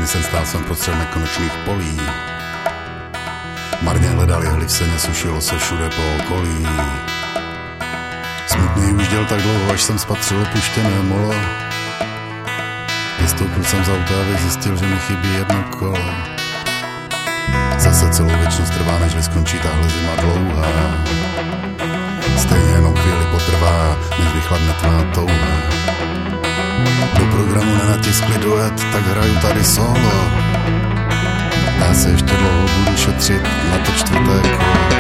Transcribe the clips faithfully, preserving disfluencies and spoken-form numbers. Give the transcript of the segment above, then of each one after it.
sen stál jsem prostřed nekonečných polí. Marně hledal jehly v seně, sušilo se všude po okolí. Smutný už děl tak dlouho, až jsem spatřil opuštěné molo. Vystoupil jsem z auta, abych zjistil, že mi chybí jedno kolo. Zase celou věčnost trvá, než skončí tahle zima dlouhá. Stejně jenom chvíli potrvá, než vychladne tvá touha. Do programu nenatiskli duet, tak hraju tady solo. Já se ještě dlouho budu šetřit na to čtvrté kolo.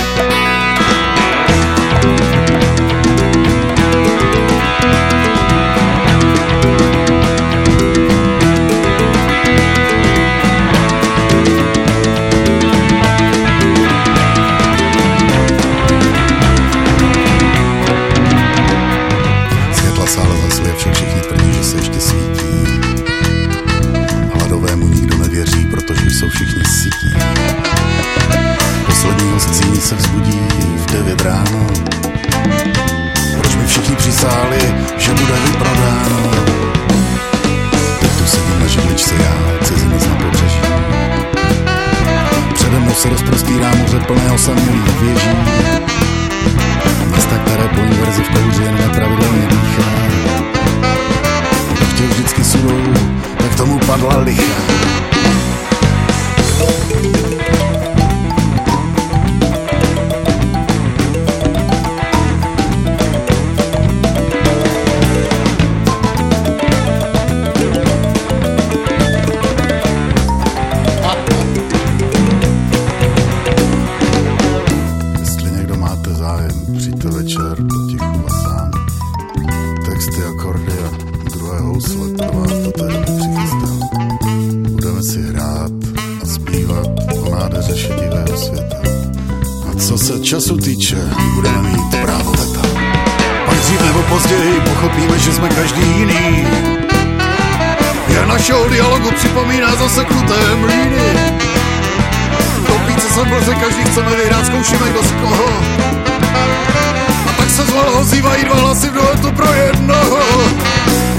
Všichni tvrdí, že se ještě svítí. Hladovému nikdo nevěří, protože jsou všichni sytí. Poslední hostíní se vzbudí v devět ráno. Proč mi všichni přisáli, že bude vyprodáno? Teď tu sedím na židličce já, cizinec na pobřeží. Přede mnou se rozprostírá moře plné osamělých věží. Města, které po inverzi v kouři jen nepravidelně dýchá. Chtěl vždycky surou, tak tomu padla licha. Jestli někdo máte zájem, přijďte večer potichu a sám. Texty, akordy a druhé housle pro vás do té doby přichystám. Budeme si hrát a zpívat o nádheře šedivého světa. A co se času týče, budeme mít právo veta. Pak dřív nebo později pochopíme, že jsme každý jiný. Jen našeho dialogu připomíná zaseknuté mlýny. Topíce se mlze, každý chceme vyhrát, zkoušíme kdo z koho. A tak se z volho ozývají dva hlasy v duetu pro jednoho.